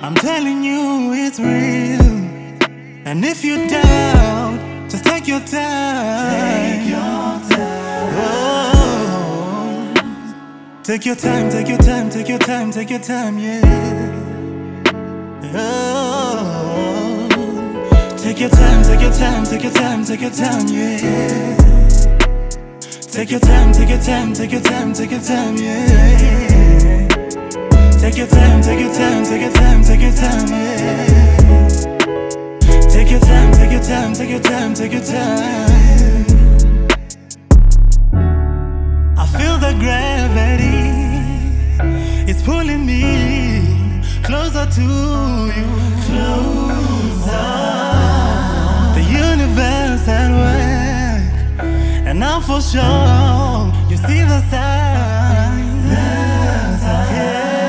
I'm telling you it's real. And if you doubt, just take your time. Take your time. Oh, take your time, take your time, take your time, take your time, yeah. Oh, take your time, take your time, take your time, take your time, yeah. Take your time, take your time, take your time, take your time, yeah. Take your time, take your time, take your time, take your time, yeah. Take your time, take your time, take your time, take your time. I feel the gravity, it's pulling me closer to you. Closer. The universe at work, and now for sure you see the signs. Yeah.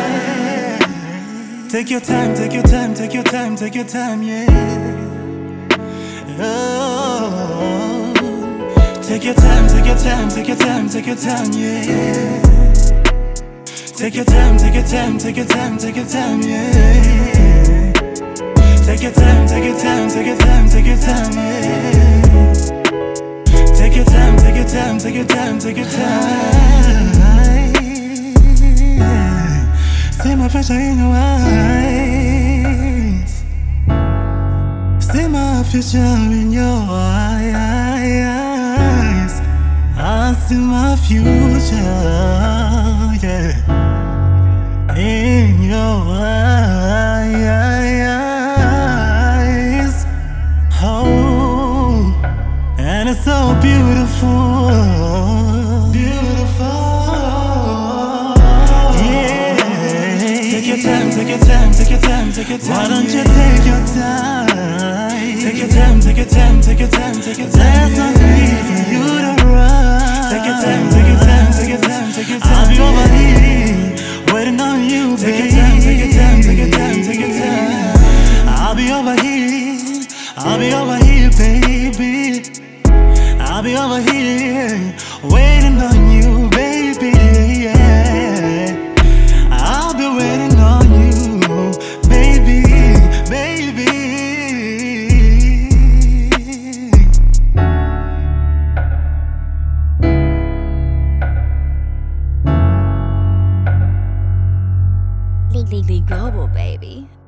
Take your time, take your time, take your time, take your time, yeah. Oh, take your time, take your time, take your time, take your time, yeah. Take your time, take your time, take your time, take your time, yeah. Take your time, take your time, take your time, take your time, yeah. Take your time, take your time, take your time, take your time. See my pressure in your eyes. See my future in your eyes. I see my future, yeah, in your eyes. Oh, and it's so beautiful, beautiful. Yeah. Take your time, take your time, take your time, take your time. Why don't you take your time? Take your time, take your time, take your time, take your time. There's no need for you to rush. Take your time, take your time, take your time, take your time. I'll be over here waiting on you, baby. Take your time, take your time, take your time, take your time. I'll be over here, I'll be over here, baby. I'll be over here waiting on you, baby. Yeah, I'll be waiting on you, baby, baby. Legally Global, baby.